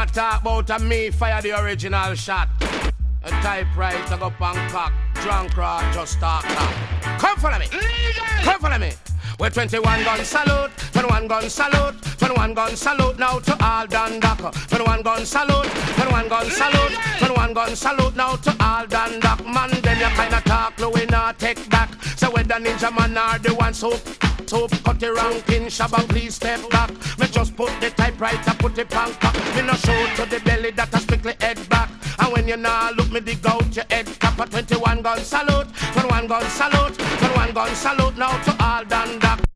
a talk about a me fire the original shot. A typewriter go pan cock, drunk rod just talk that. Come follow me, come follow me. We're 21 gun salute, 21 gun salute, 21 gun salute now to all Dundalk. 21 gun salute, 21 gun salute, 21 gun salute now to all Dundalk. Man, them you kinda talk, no we not take back. So whether Ninja Man or the ones who cut the ranking, Shabba please step back. Me just put the typewriter, put it on cock. Me no show to the belly that I strictly head back. And when you nah look me dig out your head cap. A 21 gun salute, 21 gun salute, 21 gun salute now to all Dundalk.